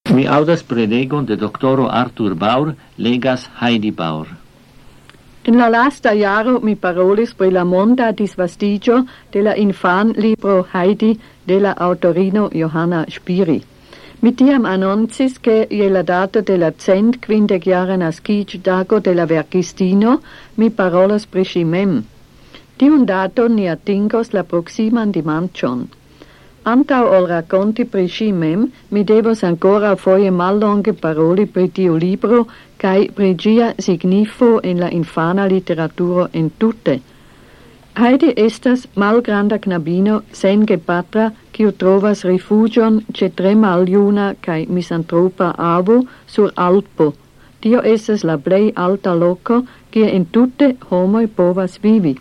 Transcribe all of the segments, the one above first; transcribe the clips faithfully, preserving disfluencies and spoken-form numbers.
Mi audas prelegon de doctoro Arthur Baur, legas Heidi Baur. En la lasta jaro mi parolis pri la monda disvastigio de la infan libro Heidi de la autorino Johanna Spiri. Mi tiam annoncis che je la data de la cent quindeciara nascic dago de la verkistino mi parolas pri si mem. Tiun dato ni atingos la proximan dimanĉon. Antau ol raconti pri si mem, mi devos ancora foje mallonge paroli pri tiu libro cae pri gia signifo en la infana literaturo en tutte. Heidi estas malgranda knabino sen gepatra, kiu trovas rifugion ce tre maljuna cae misantropa avo sur Alpo. Tio estas la plei alta loco, kie en tutte homoi povas vivi.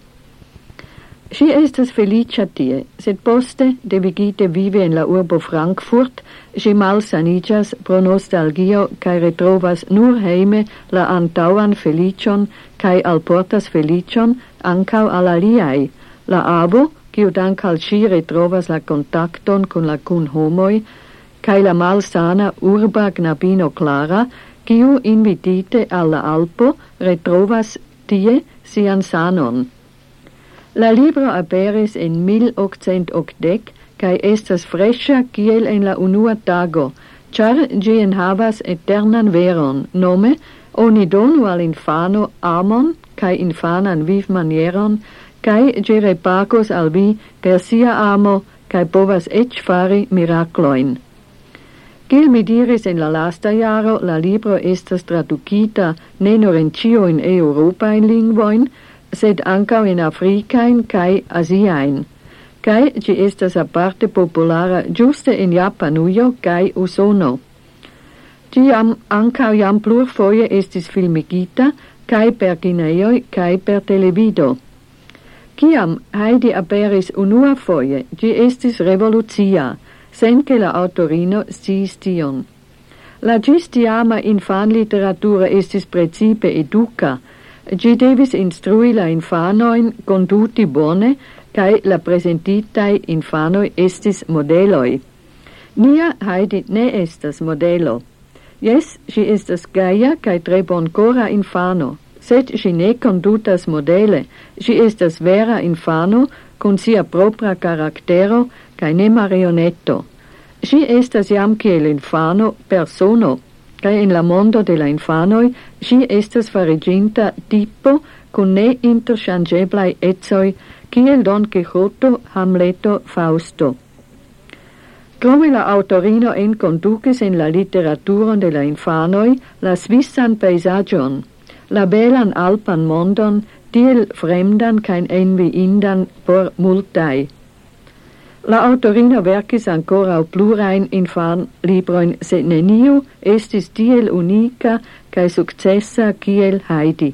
Si estas felicia tie, sed poste, devigite vive en la urbo Frankfurt, si malsanigas pro nostalgio cae retrovas nur heime la antauan felicion cae alportas felicion ancau al aliai. La avo, kiu dank al si retrovas la contacton con la cun homoi, cae la malsana urba knabino Clara, kiu invitite alla Alpo retrovas tie sian sanon. La libro aperis en mil octcent octdec, cae estas fresca kiel en la unua tago, char gi enhavas eternan veron, nome, oni donu al infano amon, cae infanan vivmanieron, cae gi repagos al vi per sia amo, cae povas ec fari miracloin. Kiel mi diris en la lasta jaro, la libro estas traducita ne nur en cio in Europain lingvoin, sed ancau in Africain cae Asiain, cae gi estas aparte populara giuste in Japanujo cae Usono. Gi am ancau jam plurfoje estis filmigita, cae per kineoi, cae per televido. Ciam Heidi aperis unua foje, gi estis revolucia, sen che la autorino sciis tion. La gis tiama infan literatura estis precipe educa, gi devis instrui la infanoin conduti bone, cae la presentitai infanoi estis modeloi. Nia Heidi ne estas modelo. Yes, si estas gaia cae tre boncora infano, sed si ne condutas modele, si estas vera infano con sia propra caractero cae ne marionetto. Si estas jam kiel infano persono, cae in la mondo de la infanoi, si estas fariginta tipo con ne interchangeblai etsoi, kiel Don Quixoto, Hamleto, Fausto. Come la autorino en conducis en la literaturon de la infanoi, la svissan paisagion, la belan alpan mondon, tiel fremdan cae enviindan por multai. La autorino verkis ancora plurain infan libroin, sed neniu estis tiel unica cae successa kiel Heidi.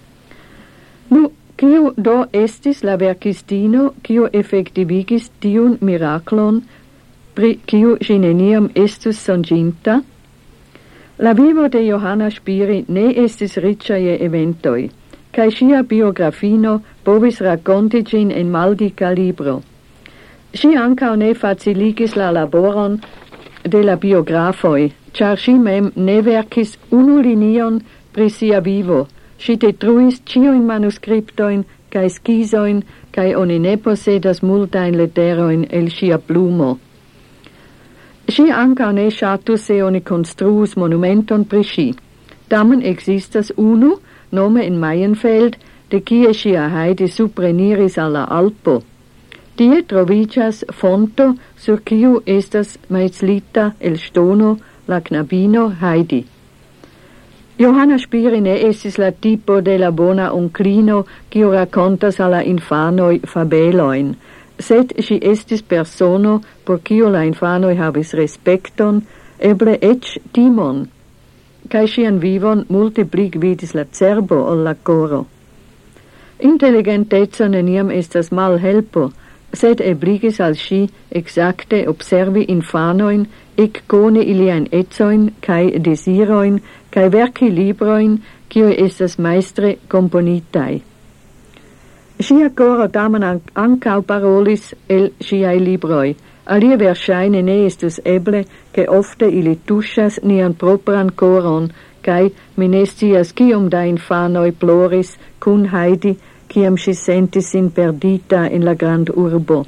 Nu, kiu do estis la verkistino, kiu effectivigis tiun miraclon, pri kiu si neniam estus songinta? La vivo de Johanna Spiri ne estis riccia je eventoi, cae sia biografino povis raconti gin en maldica libro. Si ancau ne faciligis la laboron de la biografoi, char si mem ne verkis unu linion pri sia vivo. Si detruis cioin manuscriptoin, cae schisoin, cae oni ne posedas multain letteroin el sia plumo. Si ancau ne shatus se oni construus monumenton pri si. Tamen existas unu, nome in Mayenfeld, de kie sia Heidi supreniris alla Alpo. Tie trovigas fonto sur kiu estas maislita el stono la knabino Heidi. Johanna Spiri ne estis la tipo de la bona onklino kiu racontas alla infanoi fabeloin, sed si estis persono por kiu la infanoi havis respekton, eble ec timon, cae sian vivon multiplig vidis la cerbo ol la coro. Intelligentezo neniam estas mal helpo, sed ebligis al si exacte observi infanoin, ec cone ilian etsoin, cae desiroin, cae verci libroin, cio estas maestre componitai. Sia coro tamen ancau parolis el siai libroi, alie verŝajne ne estus eble, che ofte ili tuŝas nian propran koron, kai mi ne scias kiom da infanoj ploris kun Heidi, kiam ŝi sentis sin perdita en la grand urbo.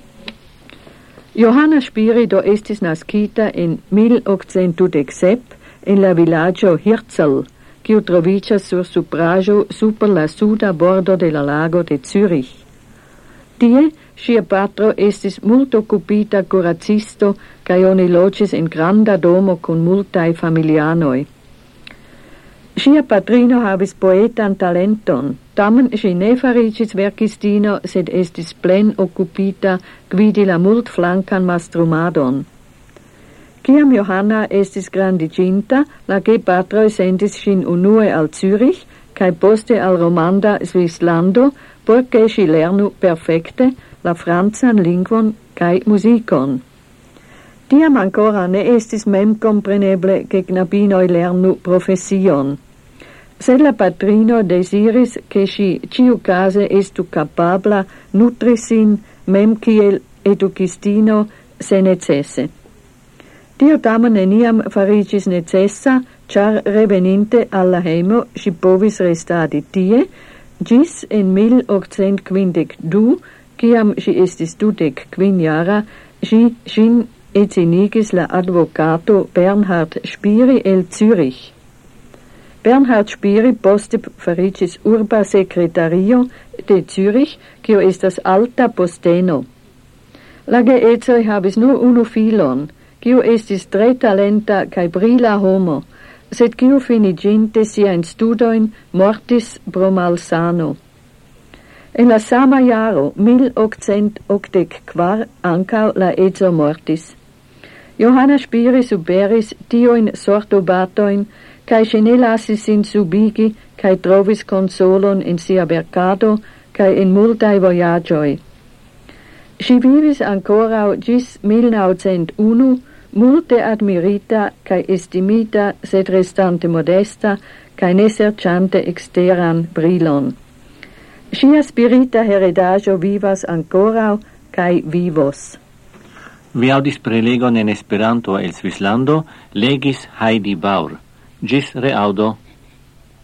Johanna Spiri do estis naskita en mil okcent dudek sep en la vilaĝo Hirzel, kiu troviĝas sur supraĵo super la suda bordo de la lago de Zürich. Tie ŝia patro estis multokupita kuracisto kaj oni loĝis en granda domo kun multaj familianoj. Ŝia patrino havis poetan talenton, tamen ŝi ne fariĝis verkistino, sed estis plen okupita gvidi la multflankan mastrumadon. Kiam Johanna estis grandiĝinta, la gepatroj sendis ŝin unue al Zürich kaj poste al Romanda Svislando, por ke ŝi lernu perfekte la francan lingvon kaj muzikon. Tiam ancora ne estis memkompreneble ke knabinoj lernu profesion. Sed la patrino desiris che ŝi ĉiukaze estu kapabla nutri sin mem kiel edukistino se necese. Tio tamen neniam fariĝis necesa, ĉar reveninte al la hejmo ŝi povis restadi tie, ĝis en mil okcent kvindek du, kiam ŝi estis dudek kvinjara, ŝi ŝin edzinigis la advokato Bernhard Spiri el Zürich. Bernhard Spiri poste fariĝis urba sekretario de Zürich, kio estas alta posteno. La geedzoj havis nur unu filon, kiu estis tre talenta kaj brila homo, sed kiu finiĝinte siajn studojn mortis pro malsano. En la sama jaro, mil okcent okdek kvar, ankaŭ la edzo mortis. Johanna Spiri superis tiujn sortobatojn, kaj ŝi ne lasis sin subigi, kaj trovis konsolon en sia verkado, kaj en multaj vojaĝoj. Ŝi vivis ankoraŭ ĝis mil naŭcent unu, multe admirita kaj estimita, sed restante modesta, kaj ne serĉante eksteran brilon. Ŝia spirita heredaĵo vivas ankoraŭ kaj vivos. Vi audis prelegon en Esperanto el Svislando, legis Heidi Baur. Gis reaudo.